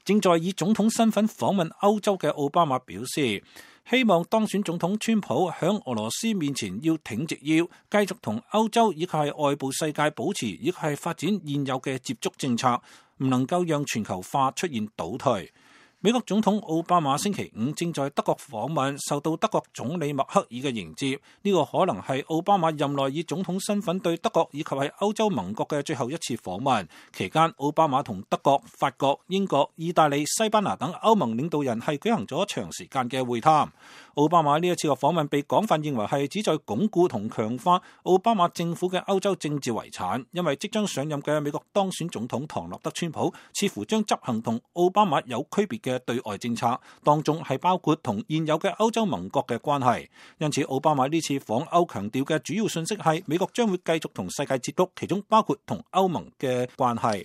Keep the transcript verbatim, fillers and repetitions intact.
正在以總統身份訪問歐洲嘅奧巴馬表示，希望當選總統川普響俄羅斯面前要挺直腰，繼續同歐洲以及係外部世界保持以及係發展現有嘅接觸政策，唔能夠讓全球化出現倒退。美國總統奧巴馬星期五正在德國訪問，受到德國總理默克爾嘅迎接。呢個可能係奧巴馬任內以總統身份對德國以及係歐洲盟國嘅最後一次訪問。期間，奧巴馬同德國、法國、英國、意大利、西班牙等歐盟領導人係舉行咗長時間嘅會談。奧巴馬呢一次嘅訪問被廣泛認為係旨在鞏固同強化奧巴馬政府嘅歐洲政治遺產，因為即將上任嘅美國當選總統唐納德川普似乎將執行同奧巴馬有區別嘅對外政策，當中係包括同現有嘅歐洲盟國嘅關係。因此，奧巴馬呢次訪歐強調嘅主要信息係美國將會繼續同世界接觸，其中包括同歐盟嘅關係。